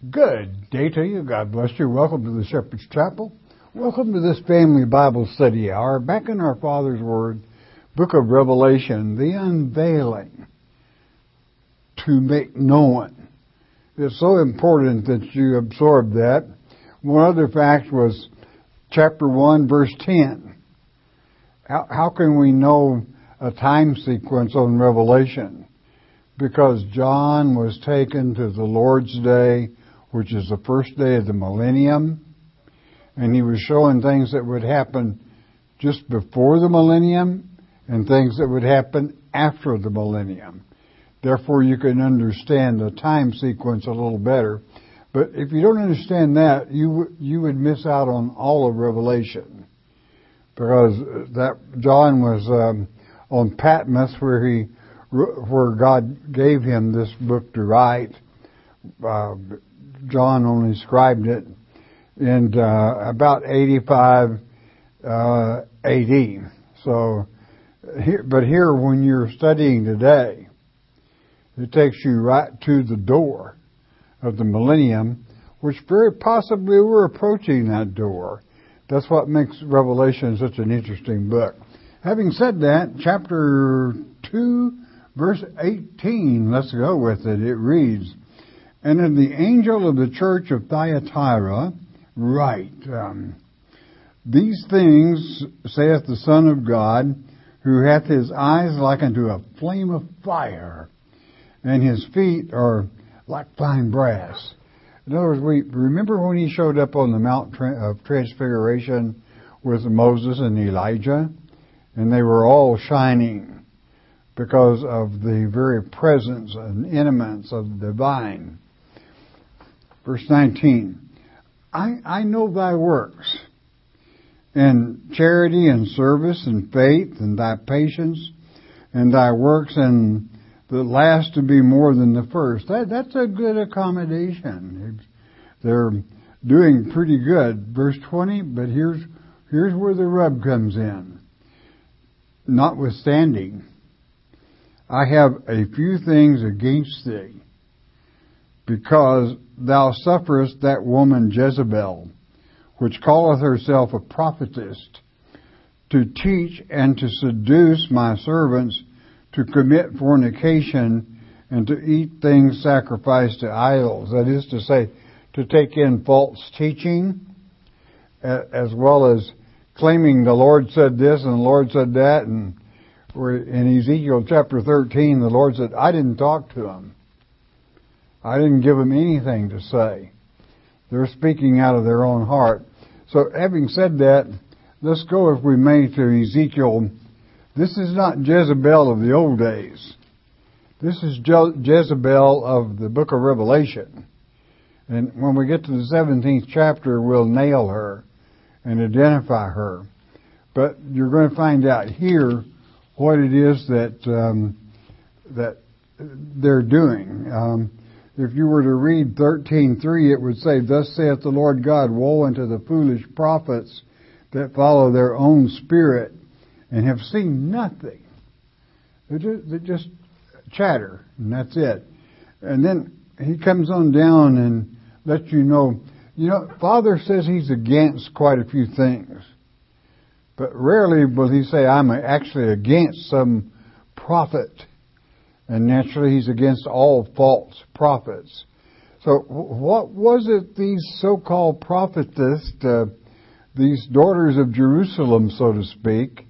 Good day to you. God bless you. Welcome to the Shepherd's Chapel. Welcome to this family Bible study hour. Back in our Father's Word, Book of Revelation, the unveiling to make known. It's so important that you absorb that. One other fact was chapter 1, verse 10. How can we know a time sequence on Revelation? Because John was taken to the Lord's Day, which is the first day of the millennium, and he was showing things that would happen just before the millennium and things that would happen after the millennium. Therefore, you can understand the time sequence a little better. But if you don't understand that, you would miss out on all of Revelation, because that John was on Patmos, where God gave him this book to write. John only scribed it in about 85 AD. So, here, when you're studying today, it takes you right to the door of the millennium, which very possibly we're approaching that door. That's what makes Revelation such an interesting book. Having said that, chapter 2, verse 18, let's go with it. It reads, "And in the angel of the church of Thyatira write, These things saith the Son of God, who hath his eyes like unto a flame of fire, and his feet are like fine brass." In other words, we remember when he showed up on the Mount of Transfiguration with Moses and Elijah, and they were all shining because of the very presence and immanence of the divine. Verse 19, I know thy works, and charity and service and faith and thy patience and thy works, and the last to be more than the first. That's a good accommodation. They're doing pretty good. Verse 20, but here's where the rub comes in. Notwithstanding, I have a few things against thee, because thou sufferest that woman Jezebel, which calleth herself a prophetess, to teach and to seduce my servants to commit fornication and to eat things sacrificed to idols. That is to say, to take in false teaching, as well as claiming the Lord said this and the Lord said that. And in Ezekiel chapter 13, the Lord said, I didn't talk to them. I didn't give them anything to say. They're speaking out of their own heart. So having said that, let's go, if we may, to Ezekiel. This is not Jezebel of the old days. This is Jezebel of the book of Revelation. And when we get to the 17th chapter, we'll nail her and identify her. But you're going to find out here what it is that they're doing. If you were to read 13:3, it would say, Thus saith the Lord God, Woe unto the foolish prophets that follow their own spirit and have seen nothing. They just chatter, and that's it. And then he comes on down and lets you know, Father says he's against quite a few things. But rarely will he say, I'm actually against some prophet. And naturally, he's against all false prophets. So what was it these so-called prophetess, these daughters of Jerusalem, so to speak,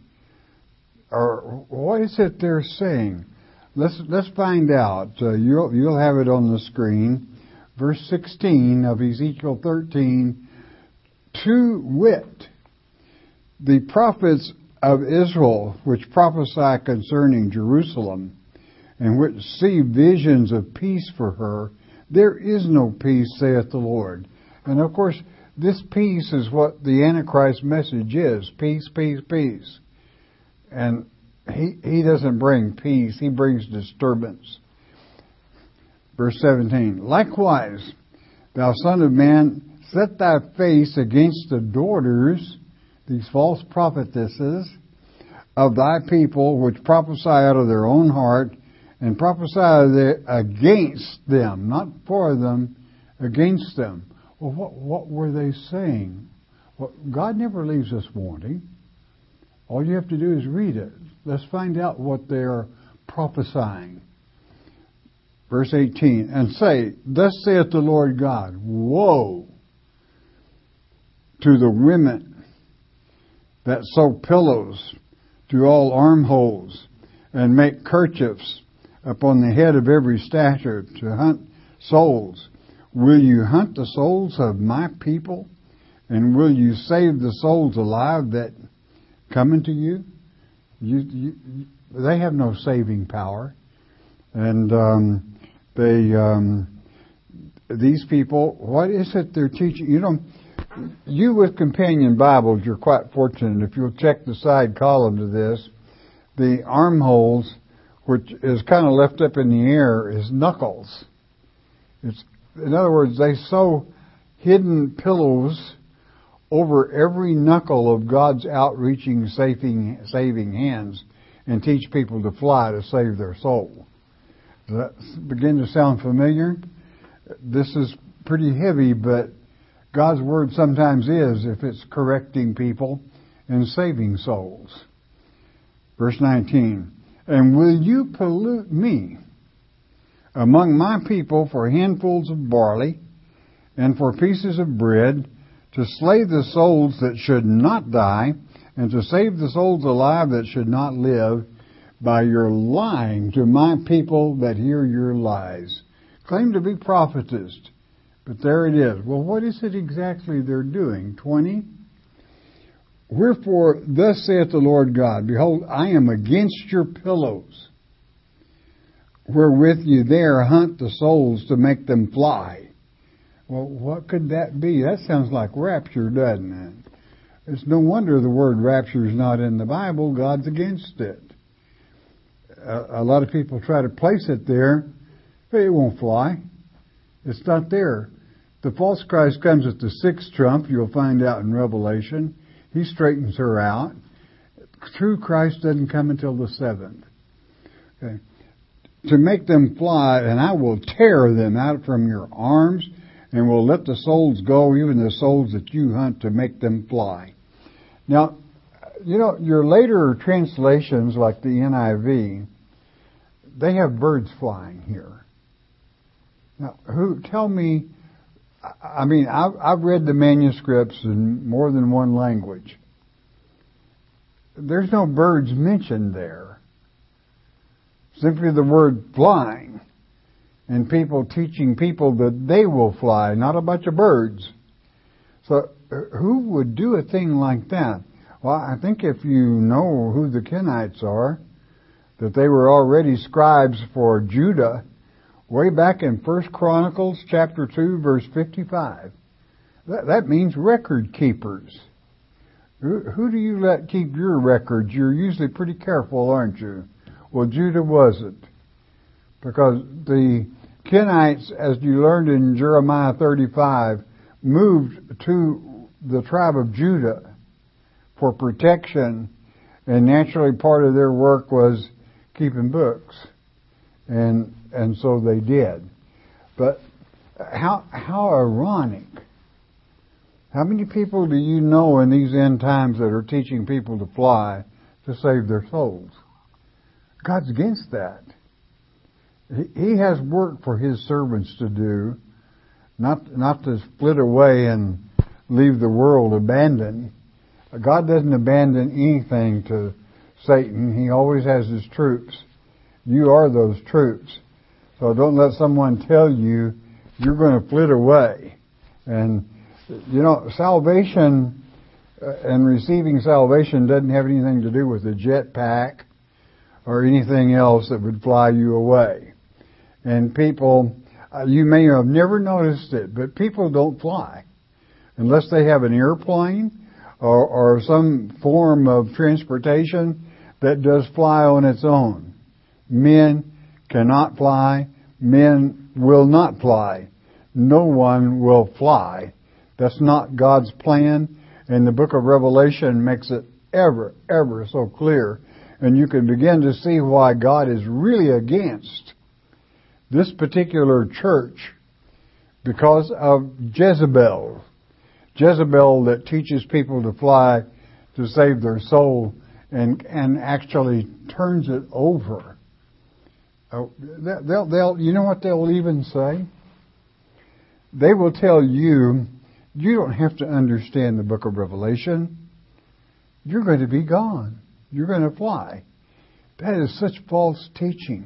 or what is it they're saying? Let's find out. You'll have it on the screen. Verse 16 of Ezekiel 13, to wit, the prophets of Israel, which prophesy concerning Jerusalem, and which see visions of peace for her, there is no peace, saith the Lord. And of course, this peace is what the Antichrist message is. Peace, peace, peace. And he doesn't bring peace. He brings disturbance. Verse 17, Likewise, thou son of man, set thy face against the daughters, these false prophetesses, of thy people, which prophesy out of their own heart, and prophesy against them, not for them, against them. Well, what were they saying? Well, God never leaves us wanting. All you have to do is read it. Let's find out what they're prophesying. Verse 18, and say, thus saith the Lord God, woe to the women that sew pillows to all armholes, and make kerchiefs upon the head of every stature to hunt souls. Will you hunt the souls of my people? And will you save the souls alive that come unto you? They have no saving power. And these people, what is it they're teaching? You with companion Bibles, you're quite fortunate. If you'll check the side column to this, the armholes, which is kind of left up in the air, is knuckles. In other words, they sew hidden pillows over every knuckle of God's outreaching, saving hands and teach people to fly to save their soul. Does that begin to sound familiar? This is pretty heavy, but God's Word sometimes is if it's correcting people and saving souls. Verse 19, and will you pollute me among my people for handfuls of barley and for pieces of bread, to slay the souls that should not die, and to save the souls alive that should not live, by your lying to my people that hear your lies? Claim to be prophetess, but there it is. Well, what is it exactly they're doing? 20. Wherefore, thus saith the Lord God, behold, I am against your pillows, wherewith you there hunt the souls to make them fly. Well, what could that be? That sounds like rapture, doesn't it? It's no wonder the word rapture is not in the Bible. God's against it. A lot of people try to place it there, but it won't fly. It's not there. The false Christ comes at the sixth trump, you'll find out in Revelation. He straightens her out. True Christ doesn't come until the seventh. Okay. To make them fly, and I will tear them out from your arms, and will let the souls go, even the souls that you hunt, to make them fly. Now, your later translations, like the NIV, they have birds flying here. Now, tell me, I've read the manuscripts in more than one language. There's no birds mentioned there. Simply the word flying. And people teaching people that they will fly, not a bunch of birds. So who would do a thing like that? Well, I think if you know who the Kenites are, that they were already scribes for Judah, way back in 1 Chronicles chapter 2, verse 55. That means record keepers. Who do you let keep your records? You're usually pretty careful, aren't you? Well, Judah wasn't. Because the Kenites, as you learned in Jeremiah 35, moved to the tribe of Judah for protection, and naturally part of their work was keeping books. And so they did. But how ironic. How many people do you know in these end times that are teaching people to fly to save their souls? God's against that. He has work for His servants to do, not to split away and leave the world abandoned. God doesn't abandon anything to Satan. He always has His troops. You are those troops. So don't let someone tell you you're going to flit away. And, salvation and receiving salvation doesn't have anything to do with a jetpack or anything else that would fly you away. And people, you may have never noticed it, but people don't fly unless they have an airplane or some form of transportation that does fly on its own. Men cannot fly. Men will not fly. No one will fly. That's not God's plan. And the book of Revelation makes it ever, ever so clear. And you can begin to see why God is really against this particular church because of Jezebel. Jezebel that teaches people to fly to save their soul and actually turns it over. They'll you know what they'll even say? They will tell you, you don't have to understand the book of Revelation. You're going to be gone. You're going to fly. That is such false teaching.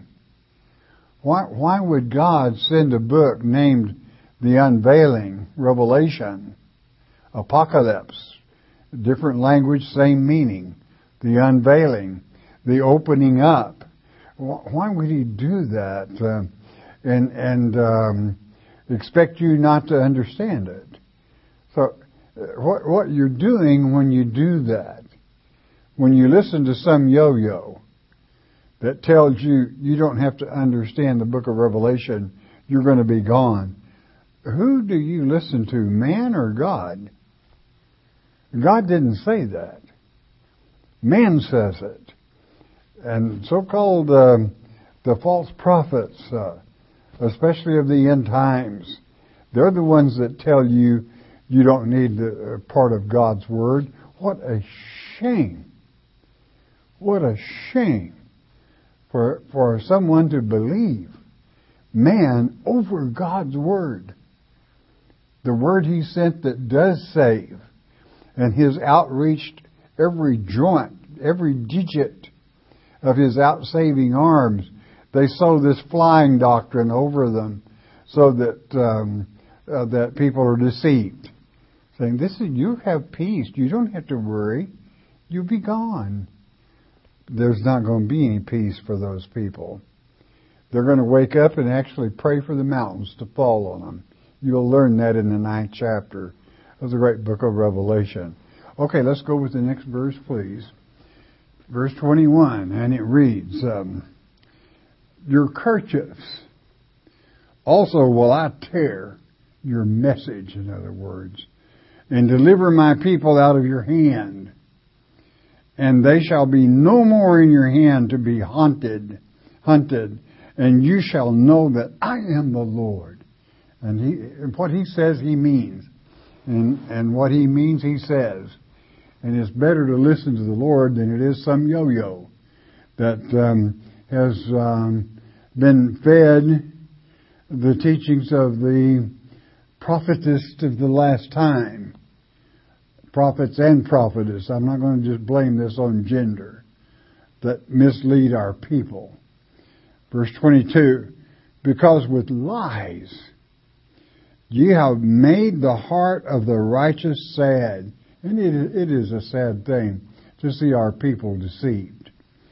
Why would God send a book named The Unveiling, Revelation, Apocalypse, different language, same meaning, the unveiling, the opening up? Why would he do that and expect you not to understand it? So what you're doing when you do that, when you listen to some yo-yo that tells you you don't have to understand the book of Revelation, you're going to be gone. Who do you listen to, man or God? God didn't say that. Man says it. And so-called the false prophets, especially of the end times, they're the ones that tell you you don't need the part of God's Word. What a shame. What a shame for someone to believe man over God's Word. The Word He sent that does save. And His outreached every joint, every digit of His outsaving arms. They sow this flying doctrine over them so that that people are deceived. Saying, you have peace. You don't have to worry. You'll be gone. There's not going to be any peace for those people. They're going to wake up and actually pray for the mountains to fall on them. You'll learn that in the 9th chapter of the great book of Revelation. Okay, let's go with the next verse, please. Verse 21, and it reads, your kerchiefs also will I tear, your message, in other words, and deliver my people out of your hand. And they shall be no more in your hand to be hunted, and you shall know that I am the Lord. And what He says, He means. And what He means, He says. And it's better to listen to the Lord than it is some yo-yo that has been fed the teachings of the prophetess of the last time. Prophets and prophetess. I'm not going to just blame this on gender. That mislead our people. Verse 22, because with lies ye have made the heart of the righteous sad. And it is a sad thing to see our people deceived.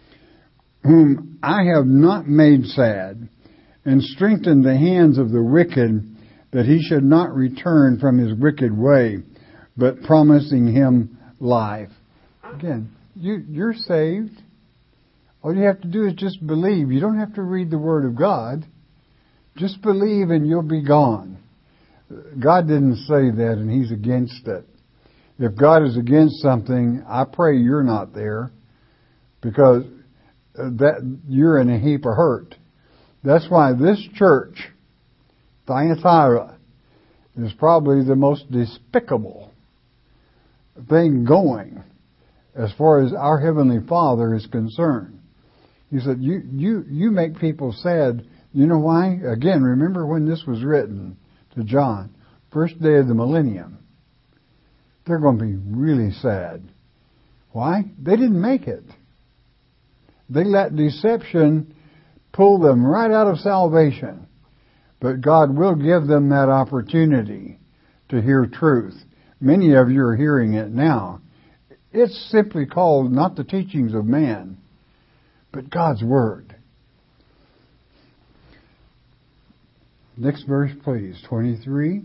Whom I have not made sad, and strengthened the hands of the wicked, that he should not return from his wicked way, but promising him life. Again, you're saved. All you have to do is just believe. You don't have to read the Word of God. Just believe and you'll be gone. God didn't say that, and He's against it. If God is against something, I pray you're not there, because that you're in a heap of hurt. That's why this church, Thyatira, is probably the most despicable thing going as far as our Heavenly Father is concerned. He said, you make people sad. You know why? Again, remember when this was written to John, first day of the millennium. They're going to be really sad. Why? They didn't make it. They let deception pull them right out of salvation. But God will give them that opportunity to hear truth. Many of you are hearing it now. It's simply called not the teachings of man, but God's Word. Next verse, please. 23,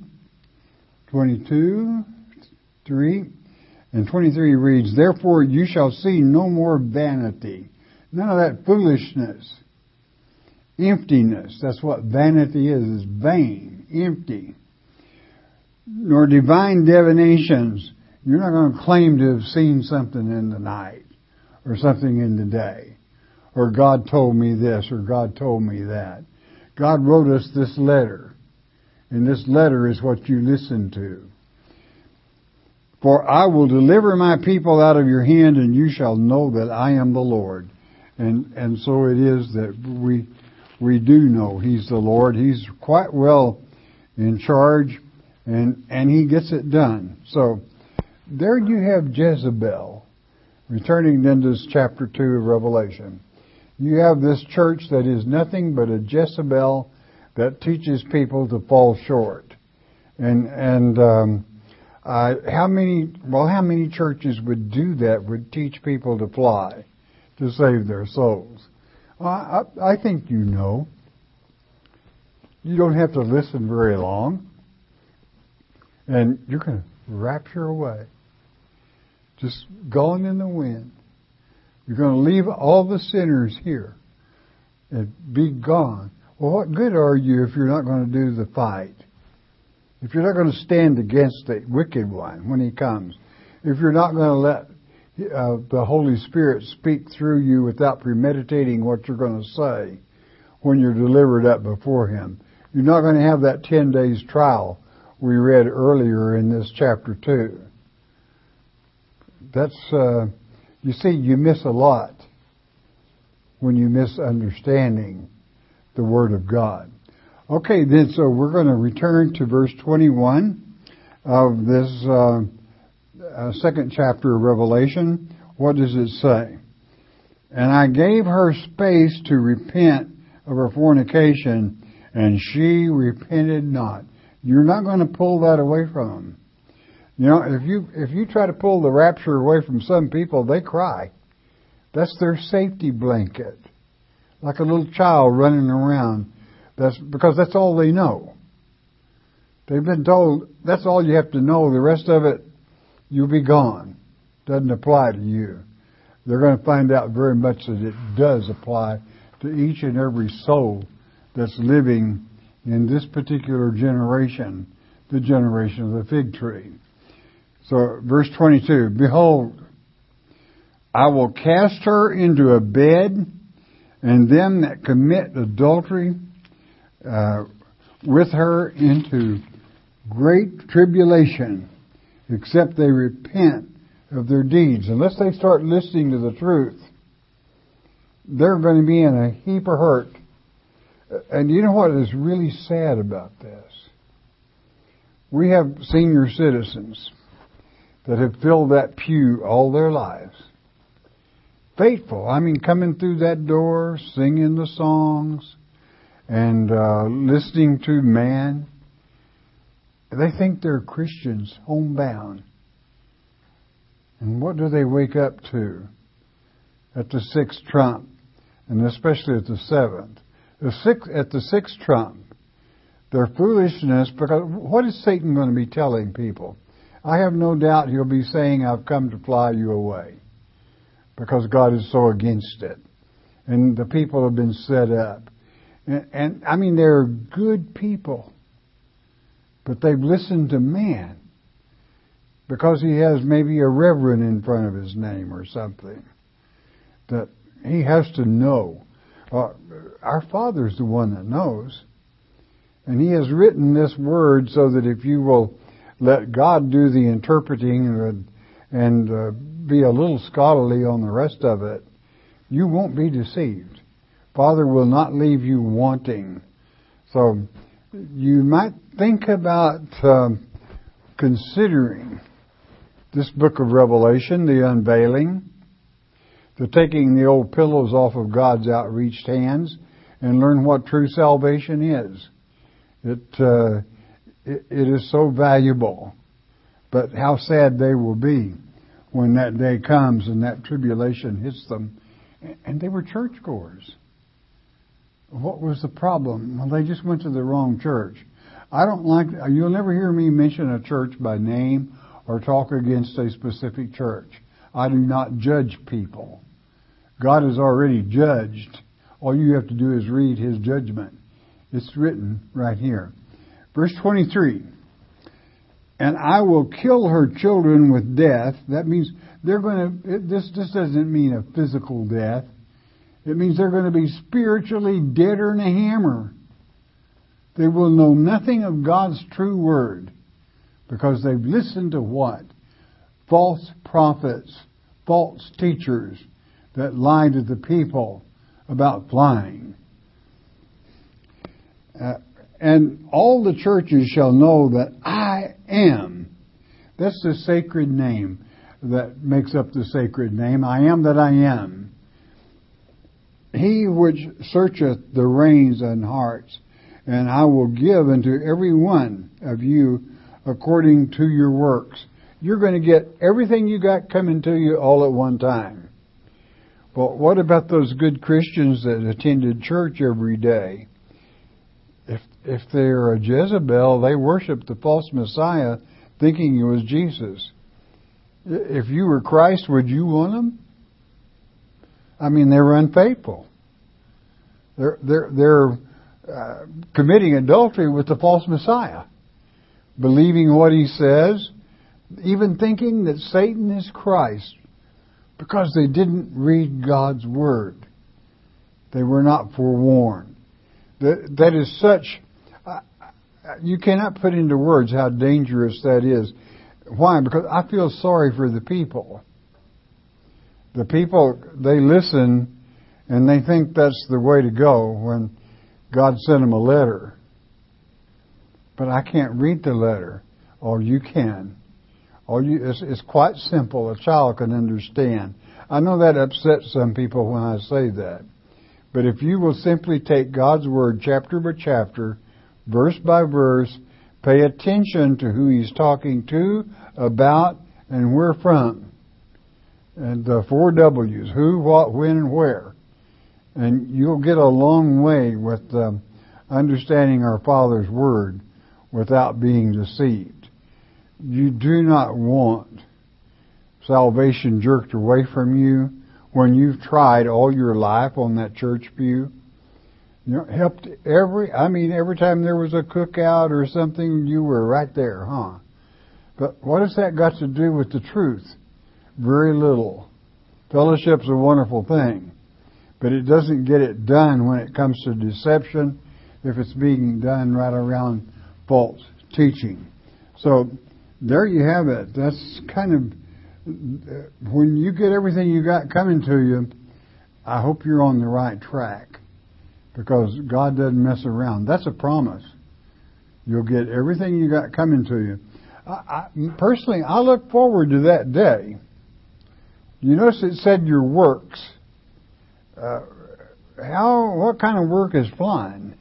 22, 3, and 23 reads, therefore you shall see no more vanity. None of that foolishness. Emptiness. That's what vanity is vain, empty. Nor divine divinations. You're not going to claim to have seen something in the night, or something in the day, or God told me this, or God told me that. God wrote us this letter. in this letter is what you listen to. For I will deliver my people out of your hand, and you shall know that I am the Lord. And so it is that we do know He's the Lord. He's quite well in charge, and He gets it done. So there you have Jezebel. Returning then to this chapter 2 of Revelation. You have this church that is nothing but a Jezebel that teaches people to fall short. How many churches would do that, would teach people to fly, to save their souls? I think you know. You don't have to listen very long, and you're going to rapture away. Just gone in the wind. You're going to leave all the sinners here and be gone. Well, what good are you if you're not going to do the fight? If you're not going to stand against the wicked one when he comes? If you're not going to let the Holy Spirit speak through you without premeditating what you're going to say when you're delivered up before Him? You're not going to have that 10 days trial we read earlier in this chapter 2. That's, you see, you miss a lot when you miss understanding the Word of God. Okay, then, so we're going to return to verse 21 of this second chapter of Revelation. What does it say? And I gave her space to repent of her fornication, and she repented not. You're not going to pull that away from them. You know, if you try to pull the rapture away from some people, they cry. That's their safety blanket. Like a little child running around. That's because that's all they know. They've been told that's all you have to know. The rest of it, you'll be gone. Doesn't apply to you. They're going to find out very much that it does apply to each and every soul that's living in this particular generation, the generation of the fig tree. So, verse 22, Behold, I will cast her into a bed, and them that commit adultery with her into great tribulation, except they repent of their deeds. Unless they start listening to the truth, they're going to be in a heap of hurt. And you know what is really sad about this? We have senior citizens that have filled that pew all their lives. Faithful. I mean, coming through that door, singing the songs, and listening to man. They think they're Christians, homebound. And what do they wake up to at the sixth trump, and especially at the seventh? At the sixth trump, their foolishness, because what is Satan going to be telling people? I have no doubt he'll be saying, I've come to fly you away, because God is so against it. And the people have been set up. And I mean, they're good people, but they've listened to man because he has maybe a reverend in front of his name or something that he has to know. Our Father's the one that knows. And He has written this word so that if you will let God do the interpreting and be a little scholarly on the rest of it, you won't be deceived. Father will not leave you wanting. So you might think about considering this book of Revelation, the unveiling, the taking the old pillows off of God's outreached hands and learn what true salvation is. It is so valuable. But how sad they will be when that day comes and that tribulation hits them. And they were churchgoers. What was the problem? Well, they just went to the wrong church. You'll never hear me mention a church by name or talk against a specific church. I do not judge people. God has already judged. All you have to do is read His judgment. It's written right here. Verse 23. And I will kill her children with death. That means this doesn't mean a physical death. It means they're going to be spiritually deader than a hammer. They will know nothing of God's true word because they've listened to what? False prophets, false teachers that lie to the people about flying. And all the churches shall know that I am. That's the sacred name that makes up the sacred name. I am that I am. He which searcheth the reins and hearts, and I will give unto every one of you according to your works. You're going to get everything you got coming to you all at one time. But what about those good Christians that attended church every day? If they're a Jezebel, they worship the false Messiah thinking it was Jesus. If you were Christ, would you want them? I mean, they were unfaithful. They're committing adultery with the false Messiah, believing what he says, even thinking that Satan is Christ, because they didn't read God's word. They were not forewarned. That is such, you cannot put into words how dangerous that is. Why? Because I feel sorry for the people. The people, they listen and they think that's the way to go when God sent them a letter. But I can't read the letter. Oh, you can. It's quite simple. A child can understand. I know that upsets some people when I say that. But if you will simply take God's Word chapter by chapter, verse by verse, pay attention to who He's talking to, about, and where from. And the 4 W's, who, what, when, and where. And you'll get a long way with understanding our Father's Word without being deceived. You do not want salvation jerked away from you when you've tried all your life on that church pew. You know, helped every time there was a cookout or something, you were right there, huh? But what has that got to do with the truth? Very little. Fellowship's a wonderful thing, but it doesn't get it done when it comes to deception if it's being done right around false teaching. So there you have it. That's kind of, when you get everything you got coming to you, I hope you're on the right track, because God doesn't mess around. That's a promise. You'll get everything you got coming to you. Personally, I look forward to that day. You notice it said your works. What kind of work is flying?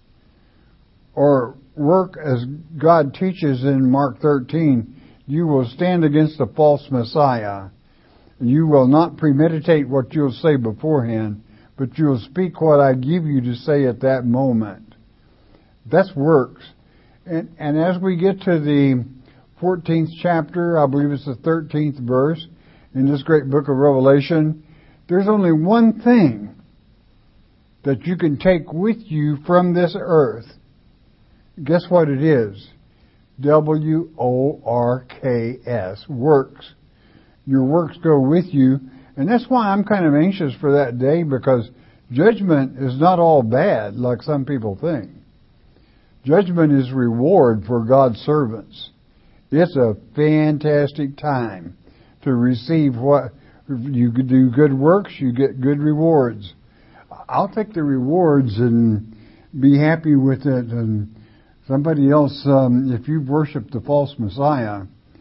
Or work as God teaches in Mark 13, you will stand against the false Messiah. You will not premeditate what you'll say beforehand, but you'll speak what I give you to say at that moment. That's works. And as we get to the 14th chapter, I believe it's the 13th verse, in this great book of Revelation, there's only one thing that you can take with you from this earth. Guess what it is? WORKS, works. Your works go with you. And that's why I'm kind of anxious for that day, because judgment is not all bad like some people think. Judgment is reward for God's servants. It's a fantastic time to receive what you do. Good works, you get good rewards. I'll take the rewards and be happy with it. And somebody else, if you've worshipped the false Messiah,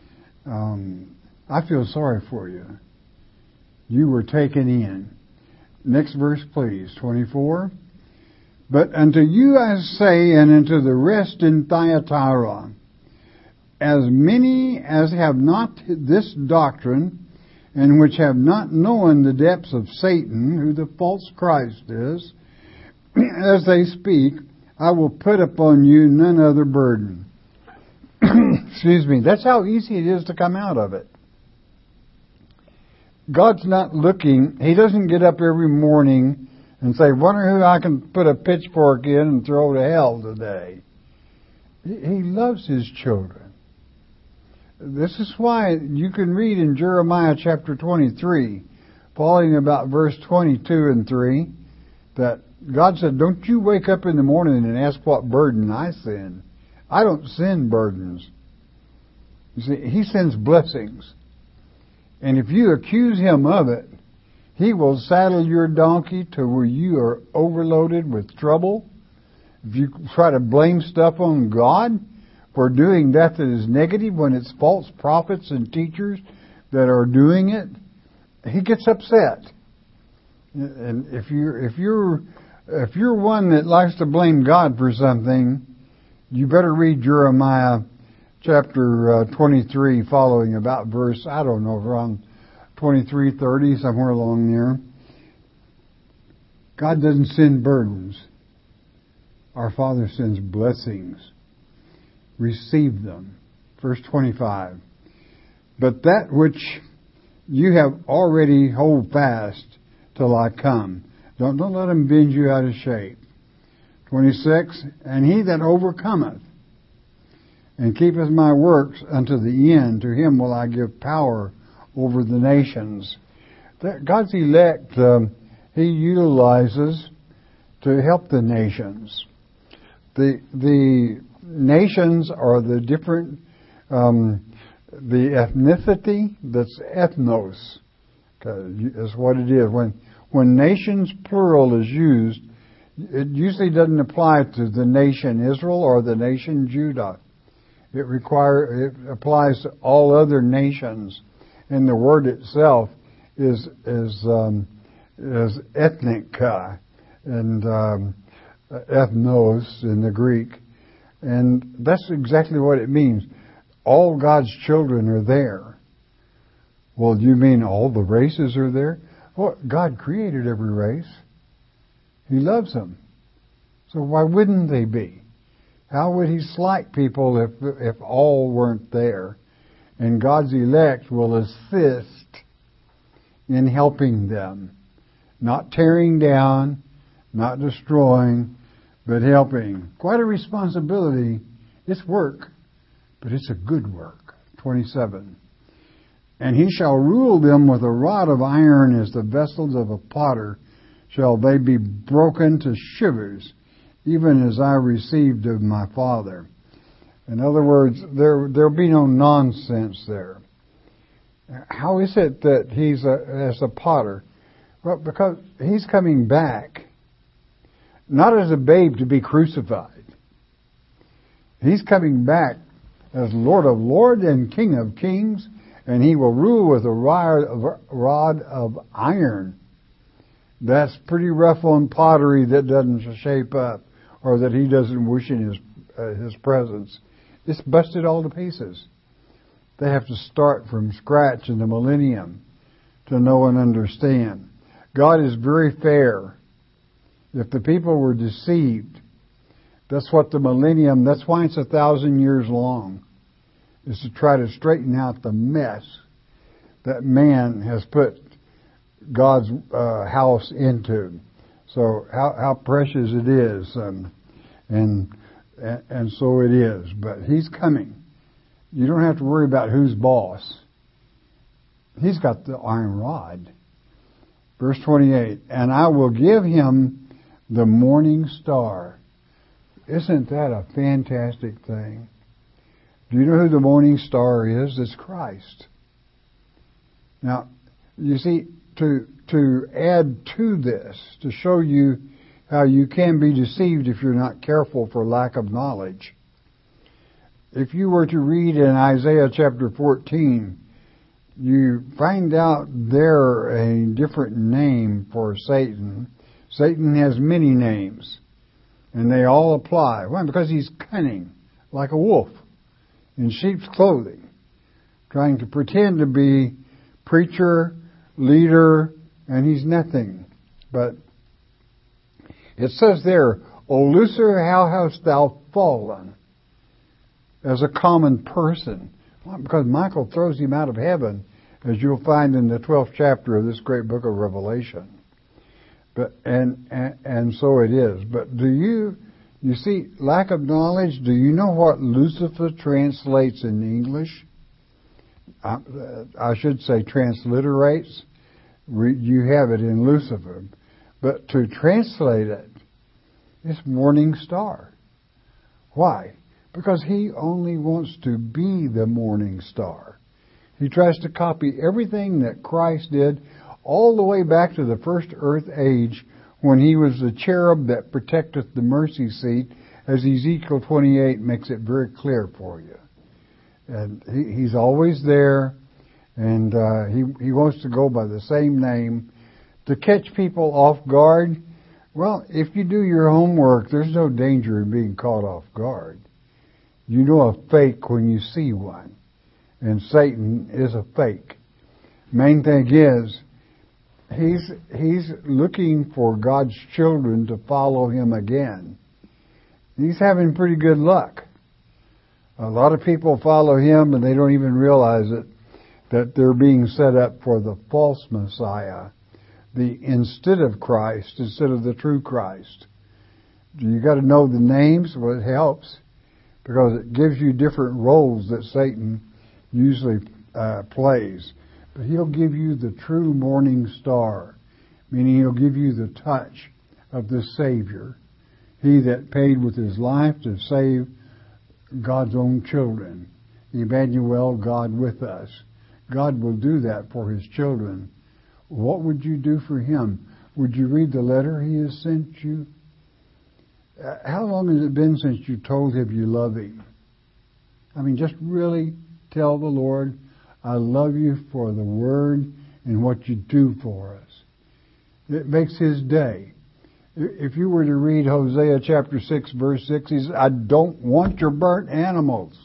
I feel sorry for you. You were taken in. Next verse, please, 24. But unto you I say, and unto the rest in Thyatira, as many as have not this doctrine, and which have not known the depths of Satan, who the false Christ is, as they speak, I will put upon you none other burden. Excuse me. That's how easy it is to come out of it. God's not looking. He doesn't get up every morning and say, wonder who I can put a pitchfork in and throw to hell today. He loves His children. This is why you can read in Jeremiah chapter 23, following about verse 22 and 3, that God said, don't you wake up in the morning and ask what burden I send. I don't send burdens. You see, He sends blessings. And if you accuse Him of it, He will saddle your donkey to where you are overloaded with trouble. If you try to blame stuff on God for doing that is negative when it's false prophets and teachers that are doing it, He gets upset. And if you're one that likes to blame God for something, you better read Jeremiah chapter 23, following about verse, I don't know, around 23:30, somewhere along there. God doesn't send burdens. Our Father sends blessings. Receive them. Verse 25. But that which you have already hold fast till I come. Don't let him bend you out of shape. 26. And he that overcometh and keepeth my works unto the end, to him will I give power over the nations. God's elect, He utilizes to help the nations. The nations are the different, the ethnicity that's ethnos, is what it is. When nations plural is used, it usually doesn't apply to the nation Israel or the nation Judah. It applies to all other nations, and the word itself is ethnic and ethnos in the Greek, and that's exactly what it means. All God's children are there. Well, you mean all the races are there? Well, God created every race. He loves them. So why wouldn't they be? How would He slight people if all weren't there? And God's elect will assist in helping them. Not tearing down, not destroying, but helping. Quite a responsibility. It's work, but it's a good work. 27. And He shall rule them with a rod of iron, as the vessels of a potter shall they be broken to shivers, even as I received of my Father. In other words, there'll be no nonsense there. How is it that He's as a potter? Well, because He's coming back, not as a babe to be crucified. He's coming back as Lord of Lords and King of Kings, and He will rule with a rod of iron. That's pretty rough on pottery that doesn't shape up, or that He doesn't wish in His presence. It's busted all to pieces. They have to start from scratch in the millennium to know and understand. God is very fair. If the people were deceived, that's what the millennium, that's why it's 1,000 years long, is to try to straighten out the mess that man has put God's house into. So how precious it is, and so it is. But He's coming. You don't have to worry about who's boss. He's got the iron rod. Verse 28, and I will give him the morning star. Isn't that a fantastic thing? Do you know who the morning star is? It's Christ. Now, you see, to add to this, to show you how you can be deceived if you're not careful for lack of knowledge. If you were to read in Isaiah chapter 14, you find out there a different name for Satan. Satan has many names, and they all apply. Why? Because he's cunning, like a wolf, in sheep's clothing, trying to pretend to be preacher, leader, and he's nothing. But it says there, O Lucifer, how hast thou fallen? As a common person. Well, because Michael throws him out of heaven, as you'll find in the 12th chapter of this great book of Revelation. But and so it is. But do you see, lack of knowledge, do you know what Lucifer translates in English? I should say transliterates. You have it in Lucifer. But to translate it, it's morning star. Why? Because he only wants to be the morning star. He tries to copy everything that Christ did all the way back to the first earth age when he was the cherub that protecteth the mercy seat, as Ezekiel 28 makes it very clear for you. And he's always there, and he wants to go by the same name. To catch people off guard, well, if you do your homework, there's no danger in being caught off guard. You know a fake when you see one, and Satan is a fake. Main thing is, he's looking for God's children to follow him again. He's having pretty good luck. A lot of people follow him and they don't even realize it, that they're being set up for the false Messiah, the instead of Christ, instead of the true Christ. You got to know the names. Well, it helps because it gives you different roles that Satan usually plays. But he'll give you the true morning star, meaning he'll give you the touch of the Savior, he that paid with his life to save God's own children. Emmanuel, God with us. God will do that for his children. What would you do for him? Would you read the letter he has sent you? How long has it been since you told him you love him? I mean, just really tell the Lord, I love you for the word and what you do for us. It makes his day. If you were to read Hosea chapter 6, verse 6, he says, I don't want your burnt animals.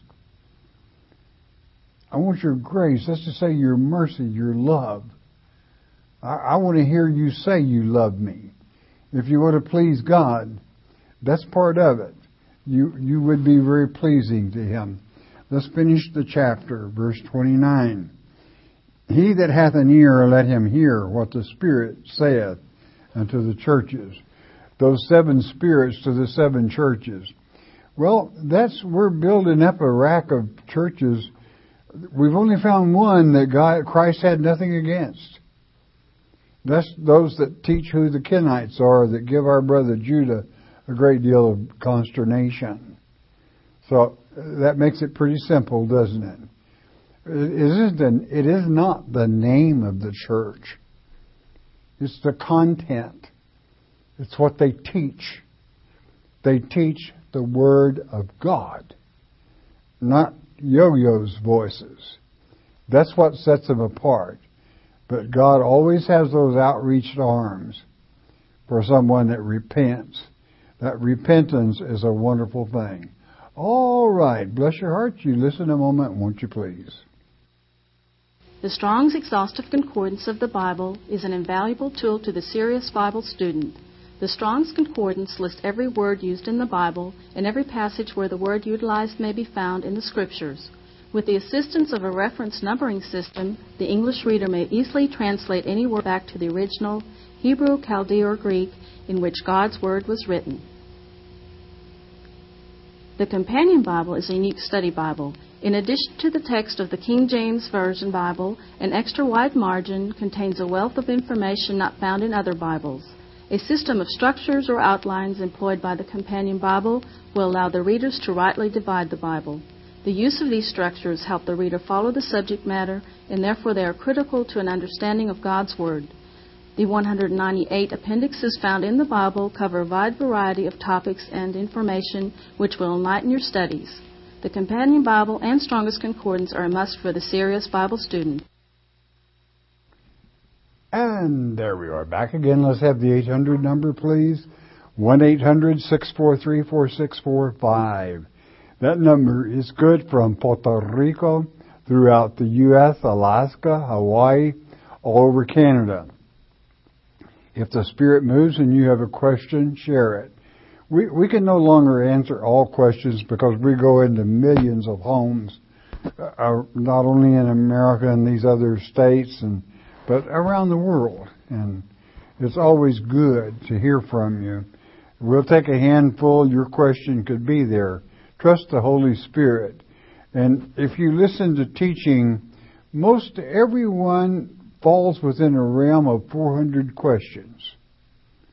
I want your grace. That's to say your mercy, your love. I want to hear you say you love me. If you want to please God, that's part of it. You would be very pleasing to him. Let's finish the chapter, verse 29. He that hath an ear, let him hear what the Spirit saith unto the churches. Those 7 spirits to the 7 churches. Well, we're building up a rack of churches. We've only found one that Christ had nothing against. That's those that teach who the Kenites are, that give our brother Judah a great deal of consternation. So that makes it pretty simple, doesn't it? It is not the name of the church. It's the content. It's what they teach. They teach the Word of God, not yo-yo's voices. That's what sets them apart. But God always has those outreached arms for someone that repents. That repentance is a wonderful thing. All right, bless your heart. You listen a moment, won't you please? The Strong's Exhaustive Concordance of the Bible is an invaluable tool to the serious Bible student. The Strong's Concordance lists every word used in the Bible and every passage where the word utilized may be found in the Scriptures. With the assistance of a reference numbering system, the English reader may easily translate any word back to the original Hebrew, Chaldee, or Greek in which God's Word was written. The Companion Bible is a unique study Bible. In addition to the text of the King James Version Bible, an extra wide margin contains a wealth of information not found in other Bibles. A system of structures or outlines employed by the Companion Bible will allow the readers to rightly divide the Bible. The use of these structures help the reader follow the subject matter, and therefore they are critical to an understanding of God's Word. The 198 appendixes found in the Bible cover a wide variety of topics and information which will enlighten your studies. The Companion Bible and Strongest Concordance are a must for the serious Bible student. And there we are, back again. Let's have the 800 number, please. 1-800-643-4645. That number is good from Puerto Rico, throughout the U.S., Alaska, Hawaii, all over Canada. If the Spirit moves and you have a question, share it. We can no longer answer all questions because we go into millions of homes, not only in America and these other states, but around the world. And it's always good to hear from you. We'll take a handful. Your question could be there. Trust the Holy Spirit. And if you listen to teaching, most everyone falls within a realm of 400 questions.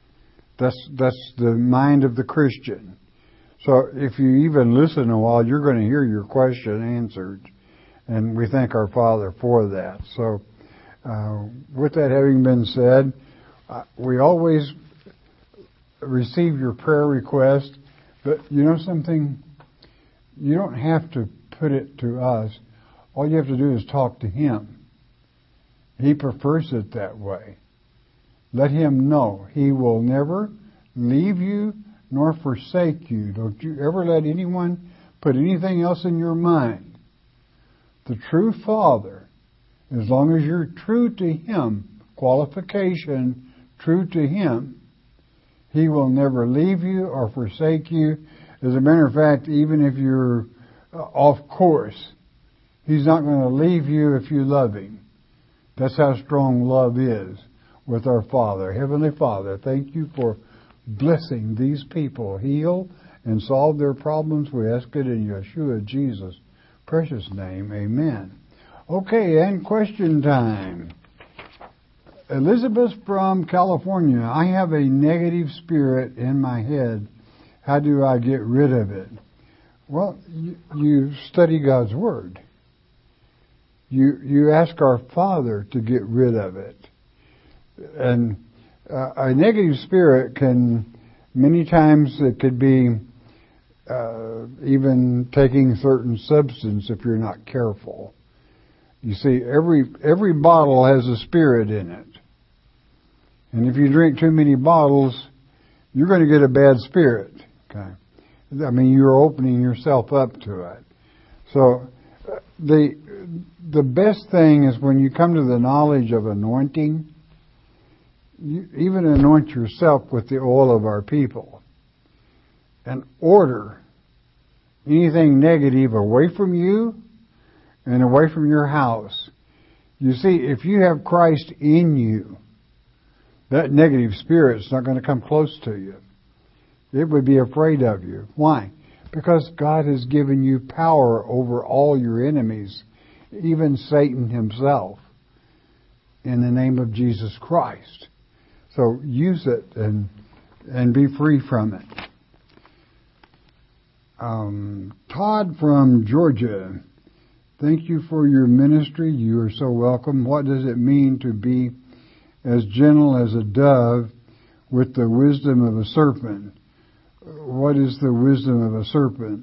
That's the mind of the Christian. So if you even listen a while, you're going to hear your question answered. And we thank our Father for that. So with that having been said, we always receive your prayer request. But you know something? You don't have to put it to us. All you have to do is talk to Him. He prefers it that way. Let Him know He will never leave you nor forsake you. Don't you ever let anyone put anything else in your mind. The true Father, as long as you're true to Him, qualification, true to Him, He will never leave you or forsake you. As a matter of fact, even if you're off course, He's not going to leave you if you love Him. That's how strong love is with our Father. Heavenly Father, thank you for blessing these people. Heal and solve their problems. We ask it in Yeshua, Jesus' precious name. Amen. Okay, and question time. Elizabeth from California. I have a negative spirit in my head. How do I get rid of it? Well, you study God's Word. You ask our Father to get rid of it. And a negative spirit can, many times it could be even taking certain substance if you're not careful. You see, every bottle has a spirit in it. And if you drink too many bottles, you're going to get a bad spirit. Okay, I mean, you're opening yourself up to it. So the best thing is when you come to the knowledge of anointing, you even anoint yourself with the oil of our people and order anything negative away from you and away from your house. You see, if you have Christ in you, that negative spirit's not going to come close to you. It would be afraid of you. Why? Because God has given you power over all your enemies, even Satan himself, in the name of Jesus Christ. So use it and be free from it. Todd from Georgia. Thank you for your ministry. You are so welcome. What does it mean to be as gentle as a dove with the wisdom of a serpent? What is the wisdom of a serpent?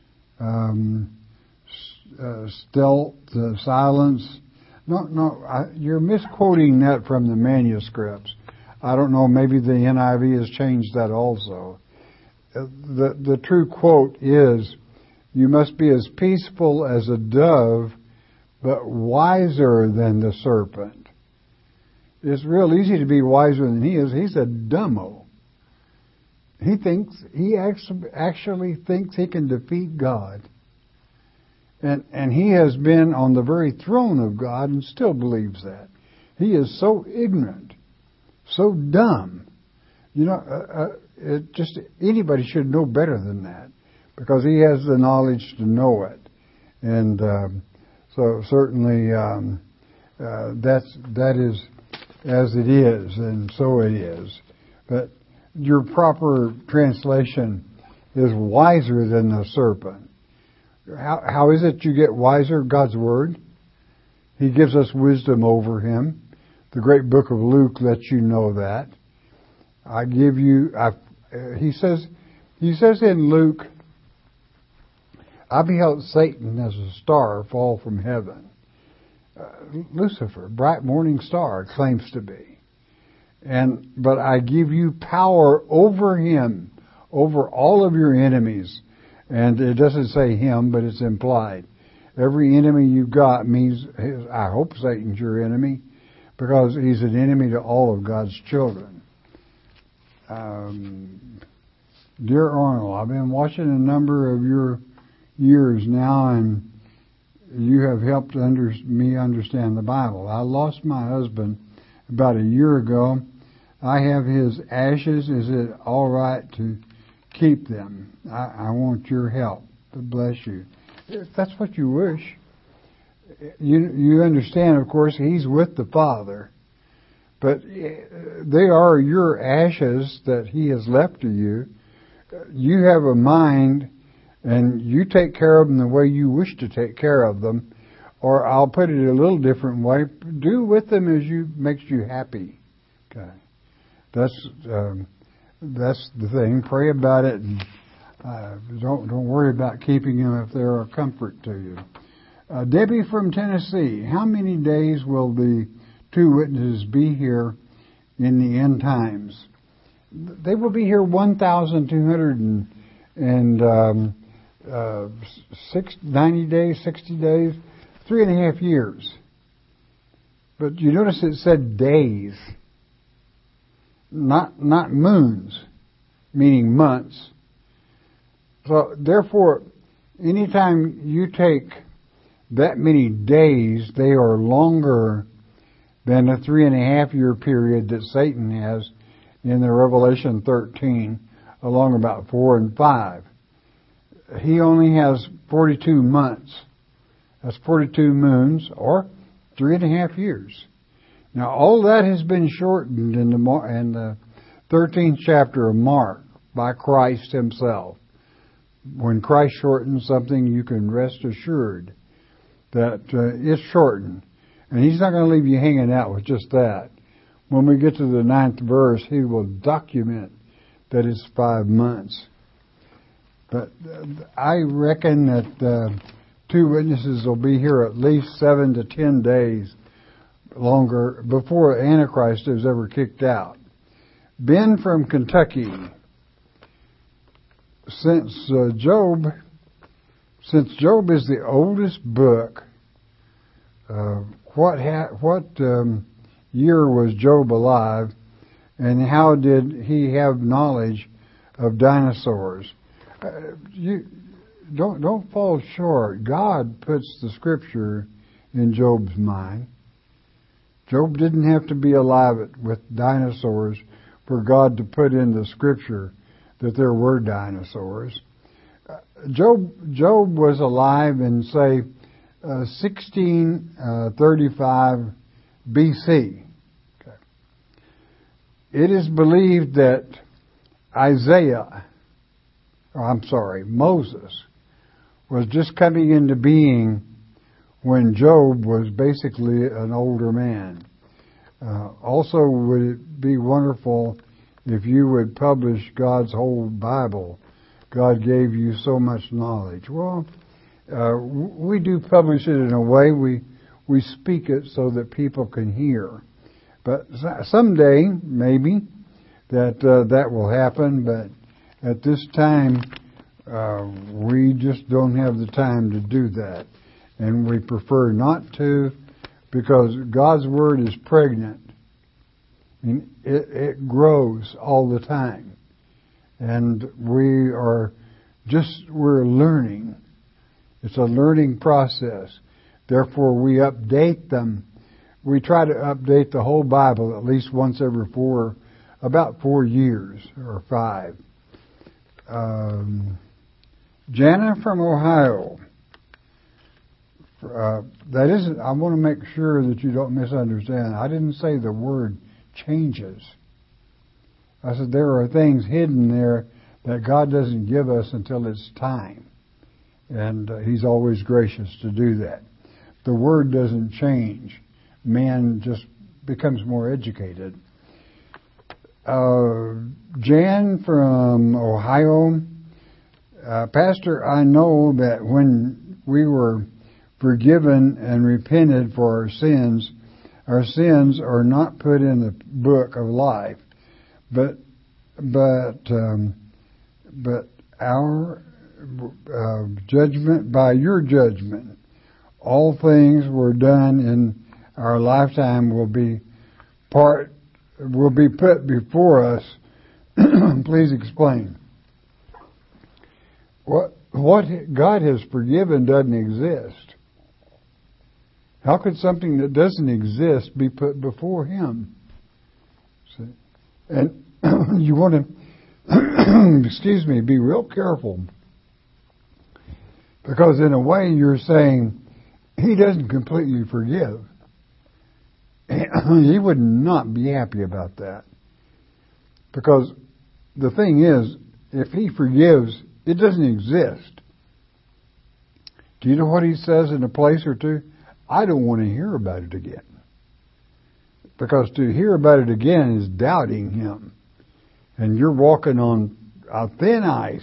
Stealth, silence. No, you're misquoting that from the manuscripts. I don't know, maybe the NIV has changed that also. The true quote is, you must be as peaceful as a dove, but wiser than the serpent. It's real easy to be wiser than he is. He's a dumbo. He actually thinks he can defeat God. And he has been on the very throne of God and still believes that. He is so ignorant, so dumb. You know, anybody should know better than that, because he has the knowledge to know it. And so certainly that is as it is, and so it is. But your proper translation is wiser than the serpent. How is it you get wiser? God's Word. He gives us wisdom over him. The great book of Luke lets you know that. He says in Luke, I beheld Satan as a star fall from heaven. Lucifer, bright morning star, claims to be. But I give you power over him, over all of your enemies. And it doesn't say him, but it's implied. Every enemy you've got means, I hope Satan's your enemy, because he's an enemy to all of God's children. Dear Arnold, I've been watching a number of your years now, and you have helped me understand the Bible. I lost my husband about a year ago. I have his ashes. Is it all right to keep them? I want your help. Bless you. If that's what you wish. You understand, of course, he's with the Father. But they are your ashes that He has left to you. You have a mind, and you take care of them the way you wish to take care of them. Or I'll put it a little different way: do with them as makes you happy. Okay, that's the thing. Pray about it, and don't worry about keeping them if they're a comfort to you. Debbie from Tennessee, how many days will the two witnesses be here in the end times? They will be here 1,290 days, 60 days, 3.5 years. But you notice it said days, not moons, meaning months. So therefore, anytime you take that many days, they are longer than the 3.5 year period that Satan has in the Revelation 13, along about 4 and 5. He only has 42 months. That's 42 moons, or 3.5 years. Now, all that has been shortened in the 13th chapter of Mark by Christ Himself. When Christ shortens something, you can rest assured that it's shortened. And He's not going to leave you hanging out with just that. When we get to the 9th verse, He will document that it's 5 months. But I reckon that two witnesses will be here at least 7 to 10 days longer before Antichrist is ever kicked out. Ben from Kentucky. Since Job is the oldest book, what year was Job alive, and how did he have knowledge of dinosaurs? You don't fall short. God puts the Scripture in Job's mind. Job didn't have to be alive with dinosaurs for God to put in the Scripture that there were dinosaurs. Job was alive in, say, 1635 BC. Okay. It is believed that Moses was just coming into being when Job was basically an older man. Also, would it be wonderful if you would publish God's whole Bible? God gave you so much knowledge. Well, we do publish it in a way. We speak it so that people can hear. But someday, maybe, that will happen. But at this time, we just don't have the time to do that. And we prefer not to, because God's Word is pregnant. And it grows all the time. And we're learning. It's a learning process. Therefore, we update them. We try to update the whole Bible at least once every about 4 years or 5. Jana from Ohio. I want to make sure that you don't misunderstand. I didn't say the word changes. I said there are things hidden there that God doesn't give us until it's time. And He's always gracious to do that. The Word doesn't change. Man just becomes more educated. Jan from Ohio. Pastor, I know that when we were forgiven and repented for our sins are not put in the book of life, but our judgment, by your judgment, all things were done in our lifetime will be put before us. Please explain. What God has forgiven doesn't exist. How could something that doesn't exist be put before Him? See? And you want to, be real careful. Because in a way you're saying He doesn't completely forgive. He would not be happy about that. Because the thing is, if he forgives, it doesn't exist. Do you know what he says in a place or two? I don't want to hear about it again. Because to hear about it again is doubting him. And you're walking on a thin ice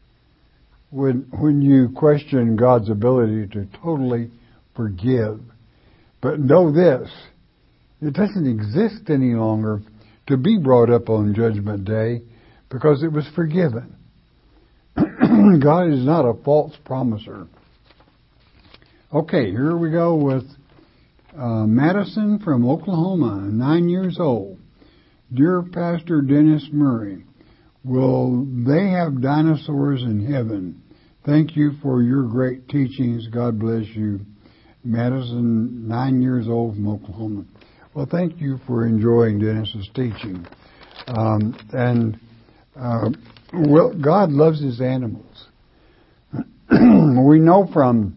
when you question God's ability to totally forgive. But know this, it doesn't exist any longer to be brought up on Judgment Day because it was forgiven. God is not a false promiser. Okay, here we go with Madison from Oklahoma, 9 years old. Dear Pastor Dennis Murray, will they have dinosaurs in heaven? Thank you for your great teachings. God bless you. Madison, 9 years old from Oklahoma. Well, thank you for enjoying Dennis's teaching. Well, God loves his animals. We know from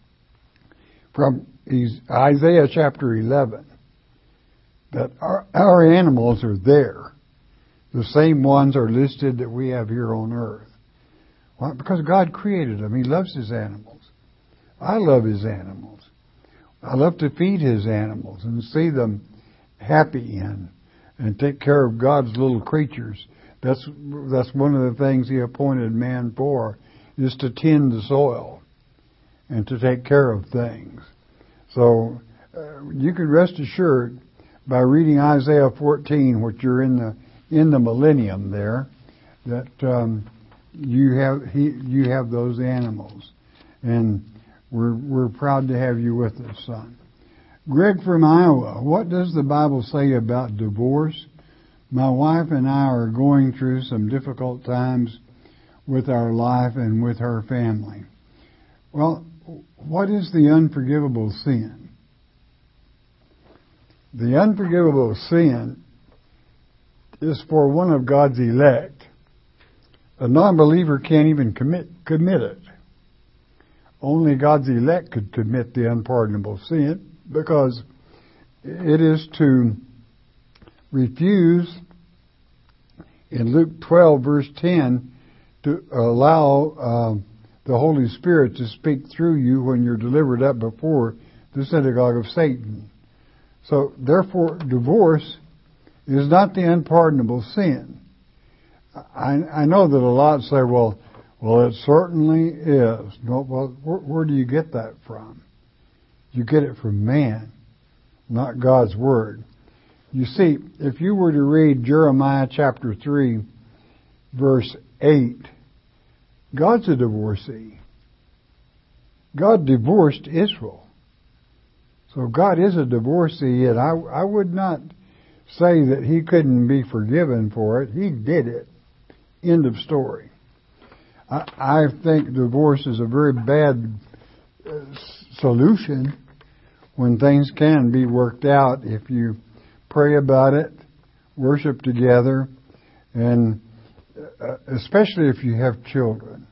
Isaiah chapter 11 that our animals are there. The same ones are listed that we have here on earth. Why? Because God created them. He loves his animals. I love his animals. I love to feed his animals and see them happy and take care of God's little creatures. That's one of the things he appointed man for, is to tend the soil and to take care of things. So you can rest assured by reading Isaiah 14, which you're in the millennium there, that you have those animals, and we're proud to have you with us, son. Greg from Iowa, what does the Bible say about divorce? My wife and I are going through some difficult times with our life and with her family. Well, what is the unforgivable sin? The unforgivable sin is for one of God's elect. A non-believer can't even commit it. Only God's elect could commit the unpardonable sin, because it is to refuse, in Luke 12, verse 10, to allow the Holy Spirit to speak through you when you're delivered up before the synagogue of Satan. So, therefore, divorce is not the unpardonable sin. I know that a lot say, well, it certainly is. No, well, where do you get that from? You get it from man, not God's Word. You see, if you were to read Jeremiah chapter 3, verse 8, God's a divorcee. God divorced Israel. So God is a divorcee, and I would not say that he couldn't be forgiven for it. He did it. End of story. I think divorce is a very bad solution when things can be worked out if you pray about it, worship together, and especially if you have children.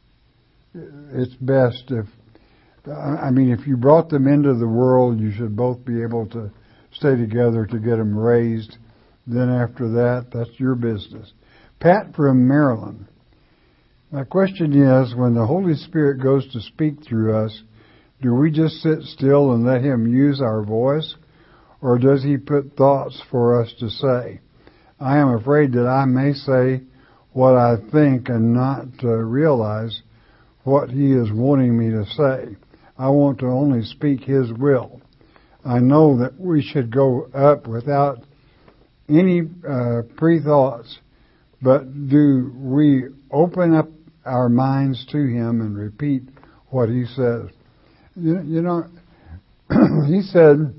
It's best if you brought them into the world, you should both be able to stay together to get them raised. Then after that, that's your business. Pat from Maryland. My question is, when the Holy Spirit goes to speak through us, do we just sit still and let him use our voice? Or does he put thoughts for us to say? I am afraid that I may say what I think and not realize what he is wanting me to say. I want to only speak his will. I know that we should go up without any pre-thoughts, but do we open up our minds to him and repeat what he says? You know, he said,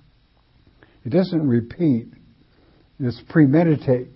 he doesn't repeat, it's premeditate.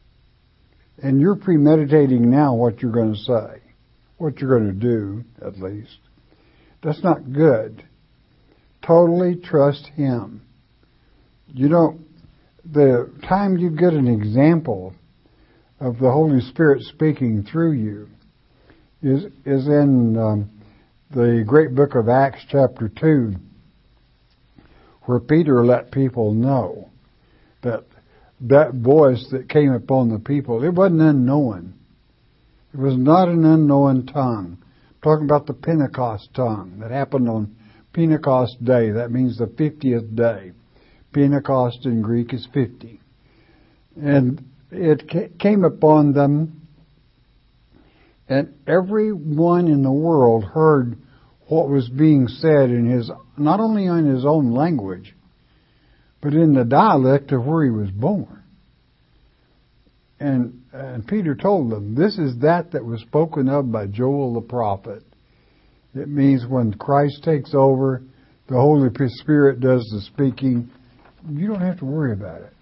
And you're premeditating now what you're going to say, what you're going to do, at least. That's not good. Totally trust him. You know, the time you get an example of the Holy Spirit speaking through you is in the great book of Acts chapter 2, where Peter let people know that that voice that came upon the people, it wasn't unknown. It was not an unknown tongue. I'm talking about the Pentecost tongue that happened on Pentecost Day. That means the 50th day. Pentecost in Greek is 50. And it came upon them, and everyone in the world heard what was being said in his, not only in his own language, but in the dialect of where he was born. And Peter told them, this is that was spoken of by Joel the prophet. It means when Christ takes over, the Holy Spirit does the speaking. You don't have to worry about it.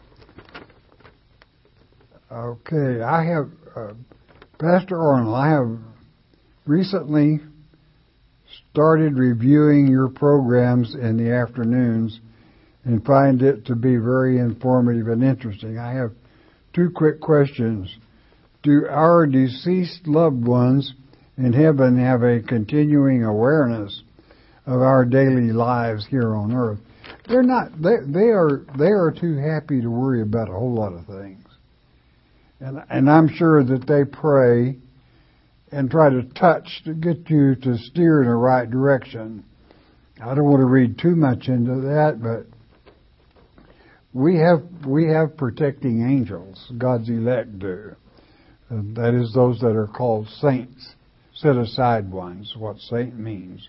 Okay, I have, Pastor Arnold, I have recently started reviewing your programs in the afternoons and find it to be very informative and interesting. I have 2 quick questions. Do our deceased loved ones in heaven have a continuing awareness of our daily lives here on earth? They're not. They are too happy to worry about a whole lot of things. And I'm sure that they pray and try to touch to get you to steer in the right direction. I don't want to read too much into that, but we have protecting angels. God's elect do. That is those that are called saints, set aside ones. What saint means,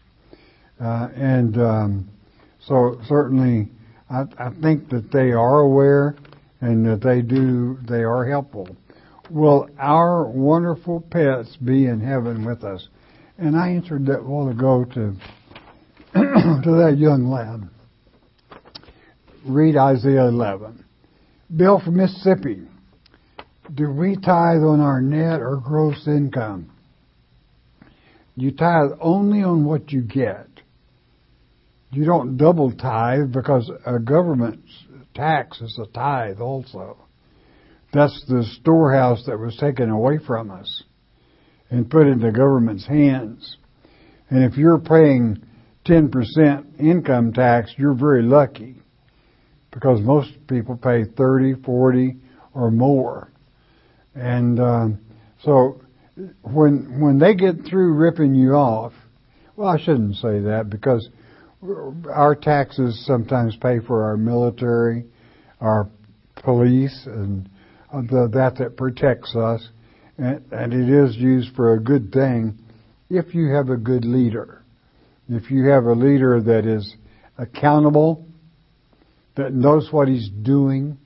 so certainly I think that they are aware and that they are helpful. Will our wonderful pets be in heaven with us? And I answered that a while ago to that young lad. Read Isaiah 11. Bill from Mississippi. Do we tithe on our net or gross income? You tithe only on what you get. You don't double tithe because a government tax is a tithe also. That's the storehouse that was taken away from us and put in the government's hands. And if you're paying 10% income tax, you're very lucky because most people pay 30, 40, or more. And so when they get through ripping you off, well, I shouldn't say that because our taxes sometimes pay for our military, our police, and that protects us, and it is used for a good thing if you have a good leader. If you have a leader that is accountable, that knows what he's doing,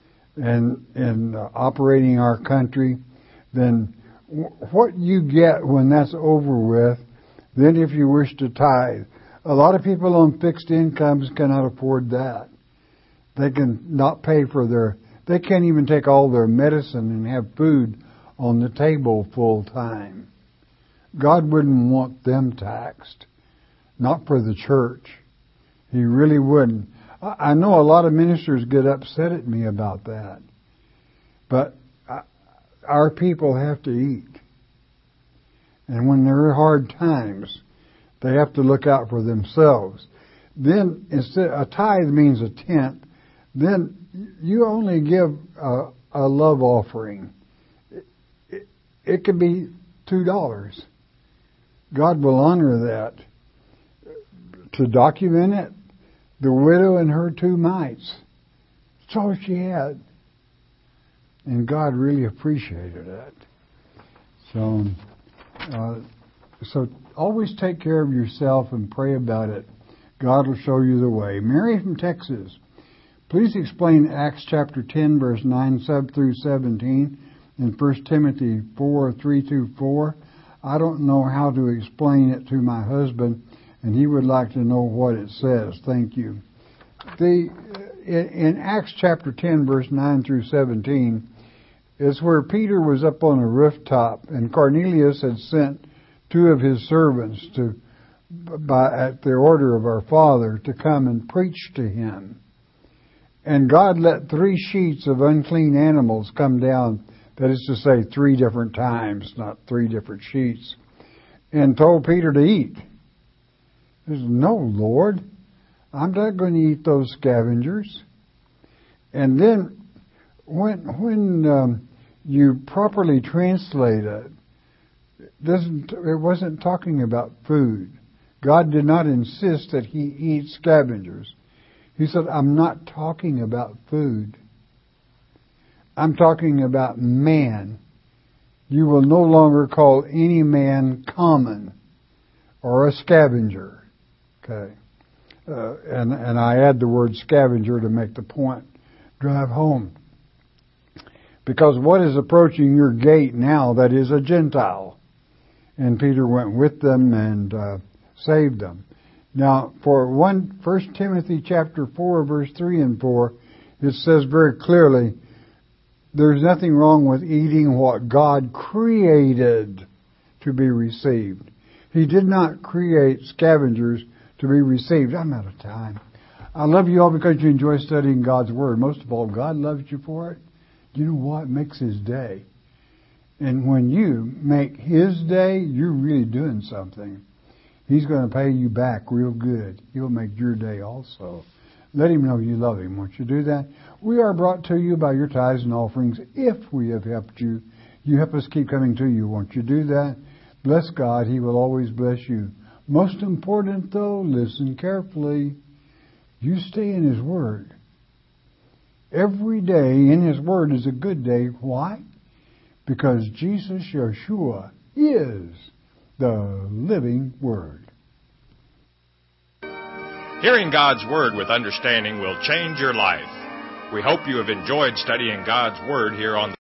and operating our country, then what you get when that's over with, then if you wish to tithe, a lot of people on fixed incomes cannot afford that. They can not pay for they can't even take all their medicine and have food on the table full time. God wouldn't want them taxed. Not for the church. He really wouldn't. I know a lot of ministers get upset at me about that. But our people have to eat. And when there are hard times, they have to look out for themselves. Then, instead, a tithe means a tenth. Then you only give a love offering. It could be $2. God will honor that. To document it, the widow and her 2 mites. That's all she had. And God really appreciated it. So always take care of yourself and pray about it. God will show you the way. Mary from Texas. Please explain Acts chapter 10, verse 9 through 17, and 1 Timothy 4, 3-4. I don't know how to explain it to my husband, and he would like to know what it says. Thank you. In Acts chapter 10, verse 9 through 17, is where Peter was up on a rooftop, and Cornelius had sent 2 of his servants at the order of our Father to come and preach to him. And God let 3 sheets of unclean animals come down, that is to say 3 different times, not 3 different sheets, and told Peter to eat. He said, "No, Lord, I'm not going to eat those scavengers. And then when you properly translate it, it wasn't talking about food. God did not insist that he eat scavengers. He said, I'm not talking about food. I'm talking about man. You will no longer call any man common or a scavenger. Okay. And I add the word scavenger to make the point drive home. Because what is approaching your gate now that is a Gentile? And Peter went with them and saved them. Now, for 1 Timothy chapter 4, verse 3 and 4, it says very clearly, there's nothing wrong with eating what God created to be received. He did not create scavengers to be received. I'm out of time. I love you all because you enjoy studying God's Word. Most of all, God loves you for it. You know what? It makes His day. And when you make His day, you're really doing something. He's going to pay you back real good. He'll make your day also. Let Him know you love Him. Won't you do that? We are brought to you by your tithes and offerings. If we have helped you, you help us keep coming to you. Won't you do that? Bless God. He will always bless you. Most important, though, listen carefully. You stay in His Word. Every day in His Word is a good day. Why? Because Jesus, Yeshua, is the living Word. Hearing God's Word with understanding will change your life. We hope you have enjoyed studying God's Word here on